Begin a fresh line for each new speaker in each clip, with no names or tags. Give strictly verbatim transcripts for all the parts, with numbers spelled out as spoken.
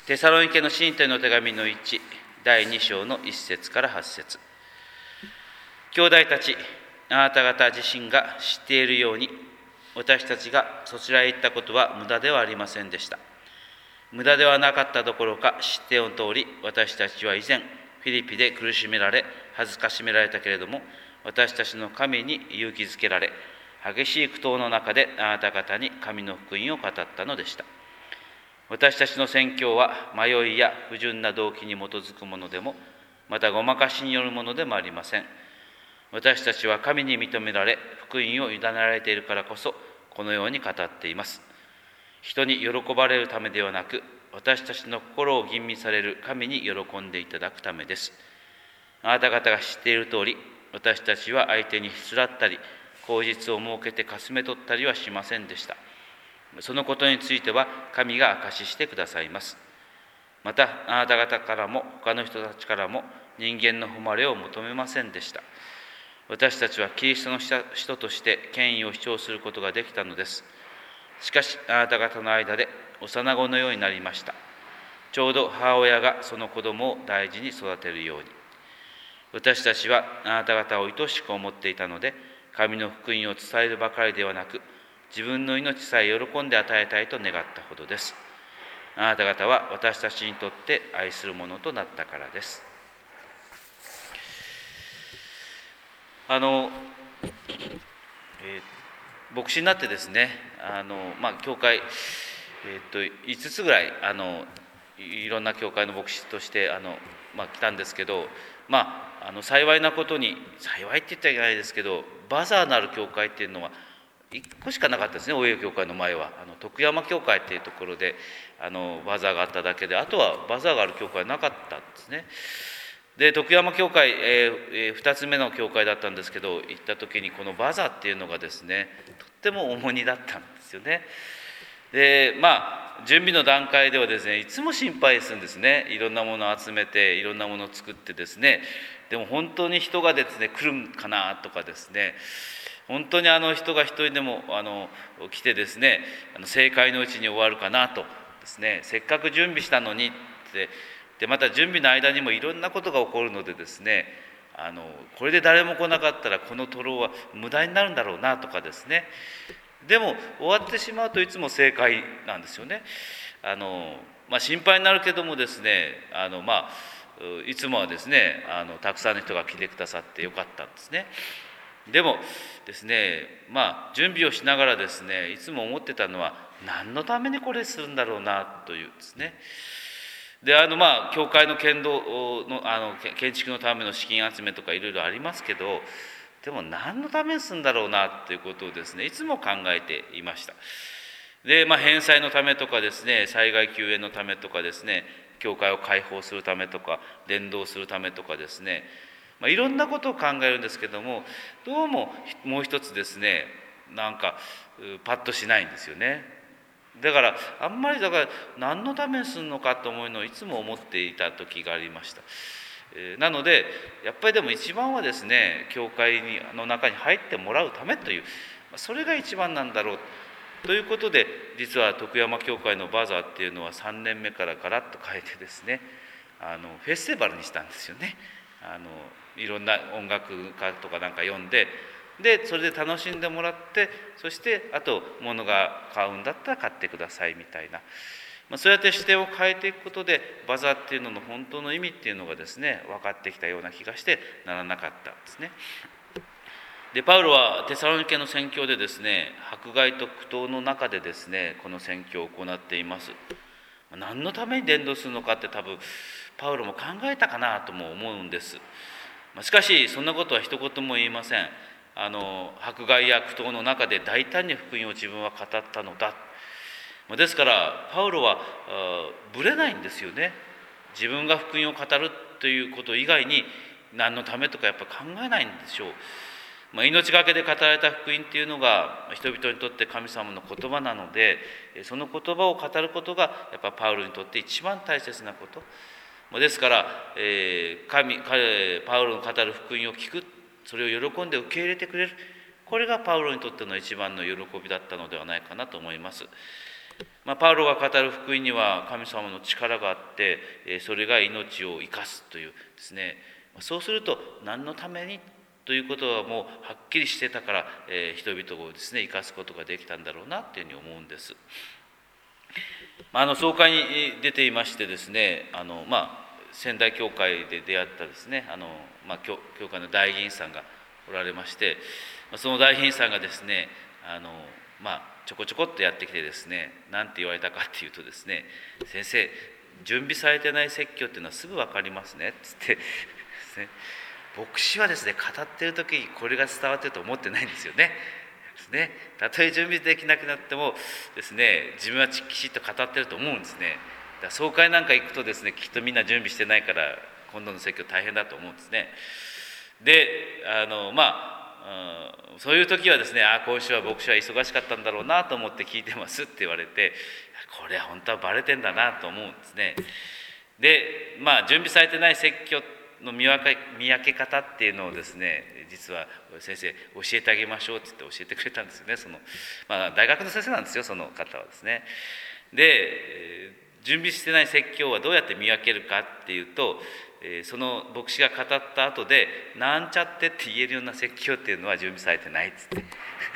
テサロニケの信徒への手紙のいち、だいに章のいっ節からはち節。兄弟たち、あなた方自身が知っているように、私たちがそちらへ行ったことは無駄ではありませんでした。無駄ではなかったどころか、知っての通り、私たちは以前、フィリピで苦しめられ、恥ずかしめられたけれども、私たちの神に勇気づけられ、激しい苦闘の中であなた方に神の福音を語ったのでした。私たちの宣教は迷いや不純な動機に基づくものでも、またごまかしによるものでもありません。私たちは神に認められ、福音を委ねられているからこそ、このように語っています。人に喜ばれるためではなく、私たちの心を吟味される神に喜んでいただくためです。あなた方が知っている通り、私たちは相手にひつらったり、口実を設けてかすめ取ったりはしませんでした。そのことについては神が証ししてくださいます。またあなた方からも他の人たちからも人間の誉れを求めませんでした。私たちはキリストの人として権威を主張することができたのです。しかしあなた方の間で幼子のようになりました。ちょうど母親がその子供を大事に育てるように。私たちはあなた方を愛しく思っていたので、神の福音を伝えるばかりではなく、自分の命さえ喜んで与えたいと願ったほどです。あなた方は私たちにとって愛するものとなったからです。あの、えー、牧師になってですね、あの、まあ、教会、えー、といつつぐらいあのいろんな教会の牧師としてあの、まあ、来たんですけど、まあ、あの幸いなことに、幸いって言ったらいけないですけど、バザーのある教会っていうのはいっこしかなかったですね。大江教会の前はあの徳山教会っていうところであのバザーがあっただけで、あとはバザーがある教会はなかったんですね。で徳山教会、えー、ふたつめの教会だったんですけど、行った時にこのバザーっていうのがですね、とっても重荷だったんですよね。でまあ準備の段階ではですね、いつも心配するんですね。いろんなものを集めていろんなものを作ってですね、でも本当に人がですね来るかなとかですね、本当にあの人が一人でもあの来てですね、あの正解のうちに終わるかなとですね、せっかく準備したのにって、でまた準備の間にもいろんなことが起こるのでですね、あのこれで誰も来なかったらこの灯籠は無駄になるんだろうなとかですね。でも終わってしまうといつも正解なんですよね。あの、まあ、心配になるけどもですね、あの、まあ、いつもはですねあのたくさんの人が来てくださってよかったんですね。でもですね、まあ準備をしながらですね、いつも思ってたのは何のためにこれするんだろうなというですね。であのまあ教会の建造のあの建築のための資金集めとかいろいろありますけど、でも何のためにするんだろうなということをですねいつも考えていました。でまあ返済のためとかですね、災害救援のためとかですね、教会を開放するためとか伝道するためとかですね、まあ、いろんなことを考えるんですけども、どうももう一つですね、なんかパッとしないんですよね。だからあんまりだから何のためにするのかと思うのをいつも思っていた時がありました。なのでやっぱりでも一番はですね、教会にの中に入ってもらうためという、それが一番なんだろうということで、実は徳山教会のバザーっていうのはさんねんめからガラッと変えてですね、あのフェスティバルにしたんですよね。あのいろんな音楽家とかなんか読んで、でそれで楽しんでもらって、そしてあと物が買うんだったら買ってくださいみたいな、まあ、そうやって視点を変えていくことでバザーっていうのの本当の意味っていうのがですね分かってきたような気がしてならなかったんですね。でパウロはテサロニケの宣教でですね、迫害と苦闘の中でですねこの宣教を行っています。何のために伝道するのかって多分パウロも考えたかなとも思うんです。しかしそんなことは一言も言いません。あの迫害や苦闘の中で大胆に福音を自分は語ったのだ。ですからパウロはぶれないんですよね。自分が福音を語るということ以外に何のためとかやっぱ考えないんでしょう。まあ、命がけで語られた福音っていうのが人々にとって神様の言葉なので、その言葉を語ることがやっぱパウロにとって一番大切なこと。ですから、えー、神彼パウロの語る福音を聞く、それを喜んで受け入れてくれる、これがパウロにとっての一番の喜びだったのではないかなと思います。 まあ、パウロが語る福音には神様の力があって、それが命を生かすというですね、そうすると何のためにということはもうはっきりしてたから、えー、人々をですね生かすことができたんだろうなというふうに思うんです。あの総会に出ていましてですね、あの、まあ、仙台教会で出会ったですね、あの、まあ、教, 教会の大議員さんがおられまして、その大議員さんがですね、あの、まあ、ちょこちょこっとやってきてですね、何て言われたかっていうとですね、先生、準備されてない説教っていうのはすぐ分かりますねっつってですね、牧師はですね、語ってる時にこれが伝わってると思ってないんですよね。ですね、たとえ準備できなくなってもですね、自分はきちっと語ってると思うんですね。だから総会なんか行くとですね、きっとみんな準備してないから今度の説教大変だと思うんですね。で、あのまあ、うん、そういう時はですね、あ今週は牧師は忙しかったんだろうなと思って聞いてますって言われて、これは本当はバレてんだなと思うんですね。で、まあ準備されてない説教の見分け、見分け方っていうのをですね、実は先生教えてあげましょうって言って教えてくれたんですよね。その、まあ、大学の先生なんですよ、その方はですね。で、準備してない説教はどうやって見分けるかっていうと、その牧師が語った後でなんちゃってって言えるような説教っていうのは準備されてないっつって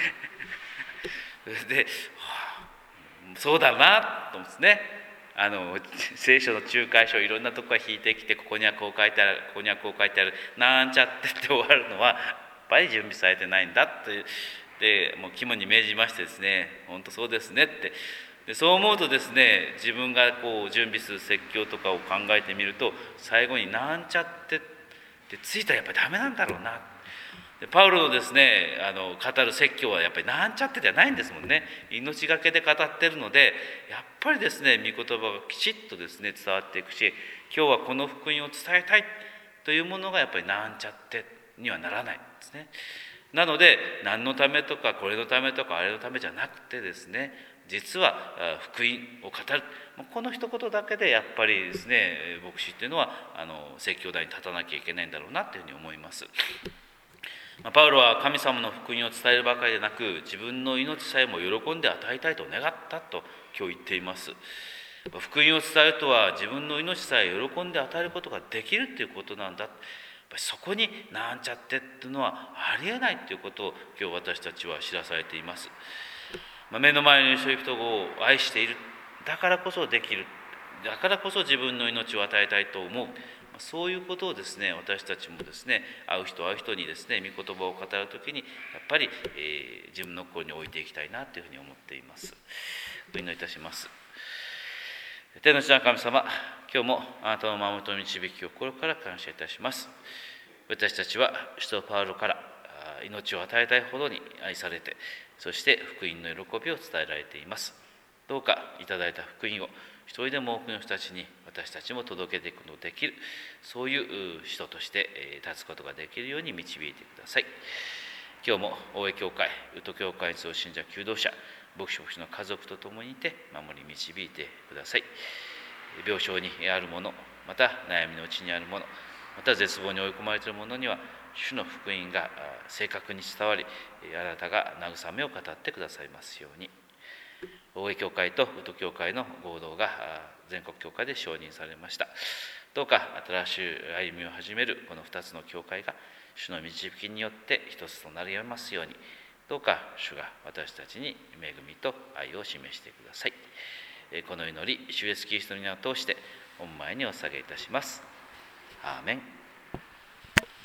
で、はあ、そうだなと思うんですね。あの聖書の仲介書をいろんなとこから引いてきて、ここにはこう書いてある、ここにはこう書いてある、なんちゃってって終わるのはやっぱり準備されてないんだって、でもう肝に銘じましてですね、本当そうですねって、でそう思うとですね、自分がこう準備する説教とかを考えてみると、最後になんちゃってってついたらやっぱりダメなんだろうな。でパウロのですね、あの語る説教はやっぱりなんちゃってじゃないんですもんね。命がけで語ってるので、やっぱりですね、御言葉がきちっとですね伝わっていくし、今日はこの福音を伝えたいというものがやっぱりなんちゃってにはならないんですね。なので何のためとかこれのためとかあれのためじゃなくてですね、実は福音を語る、この一言だけでやっぱりですね、牧師っていうのはあの説教台に立たなきゃいけないんだろうなというふうに思います。パウロは神様の福音を伝えるばかりでなく、自分の命さえも喜んで与えたいと願ったと今日言っています。福音を伝えるとは自分の命さえ喜んで与えることができるということなんだ。そこになんちゃってっていうのはありえないということを今日私たちは知らされています。目の前にいる人々を愛している、だからこそできる、だからこそ自分の命を与えたいと思う、そういうことをですね、私たちもですね、会う人会う人にですね、御言葉を語るときにやっぱり、えー、自分の心に置いていきたいなというふうに思っています。お祈りいたします。天の父なる神様、今日もあなたの守りと導きを心から感謝いたします。私たちは使徒パウロから命を与えたいほどに愛されて、そして福音の喜びを伝えられています。どうかいただいた福音を一人でも多くの人たちに私たちも届けていくことができる、そういう人として立つことができるように導いてください。今日も大江教会、宇都教会に信者求道者、牧師牧師の家族と共にいて守り導いてください。病床にある者、また悩みのうちにある者、また絶望に追い込まれている者には主の福音が正確に伝わり、あなたが慰めを語ってくださいますように。大江教会と宇都教会の合同が全国教会で承認されました。どうか新しい歩みを始めるこのふたつの教会が主の導きによって一つとなりますように、どうか主が私たちに恵みと愛を示してください。この祈り、主イエスキリストの名を通して御前にお捧げいたします。アーメン。